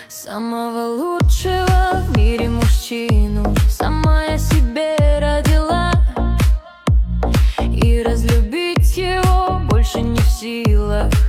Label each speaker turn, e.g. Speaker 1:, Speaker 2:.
Speaker 1: Самого лучшего в мире мужчину сама я себе родила, и разлюбить его больше не в силах.